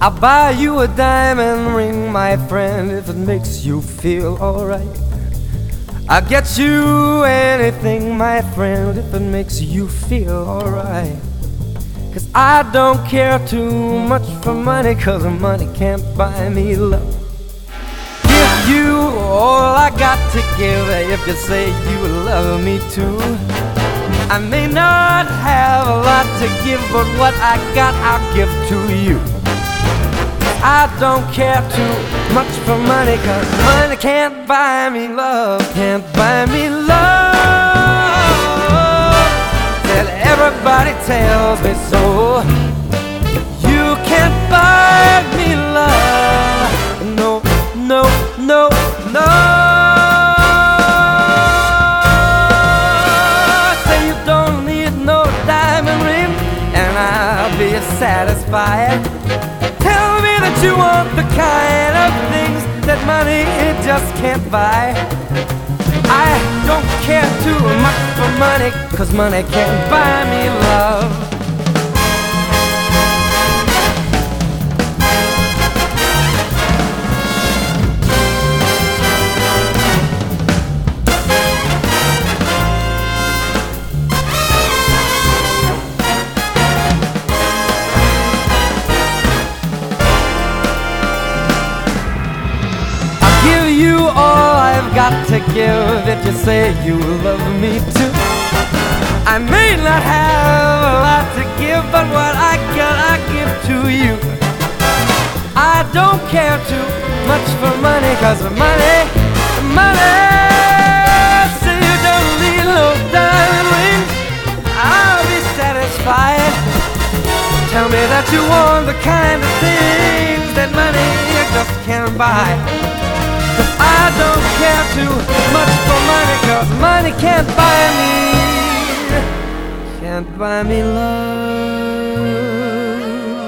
I'll buy you a diamond ring, my friend, if it makes you feel alright. I'll get you anything, my friend, if it makes you feel alright. 'Cause I don't care too much for money, 'cause money can't buy me love. Give you all I got to give if you say you love me too. I may not have a lot to give, but what I got I'll give to you. I don't care too much for money, 'cause money can't buy me love, can't buy me love. That everybody tells me so. You can't buy me love. No, no, no, no. Say you don't need no diamond ring, and I'll be satisfied. Tell me that you want the kind of things that money just can't buy. I don't care too much for money, 'cause money can't buy me love. You all I've got to give if you say you love me too. I may not have a lot to give, but what I got I give to you. I don't care too much for money, 'cause money, money. Say you don't need no diamond ring, I'll be satisfied. Tell me that you want the kind of things that money just can't buy. 'Cause I don't care too much for money, 'cause money can't buy me love.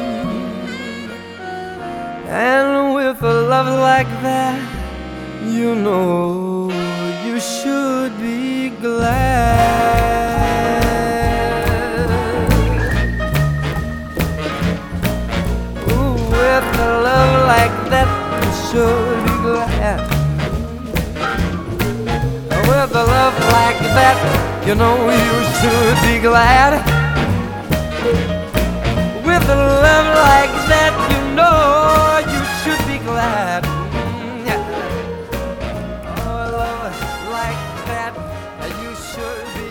And with a love like that, you know you should be glad. Ooh, with a love like that, you should be glad. With a love like that, you know you should be glad. With a love like that, you know you should be glad. Yeah. Oh, a love like that, you should be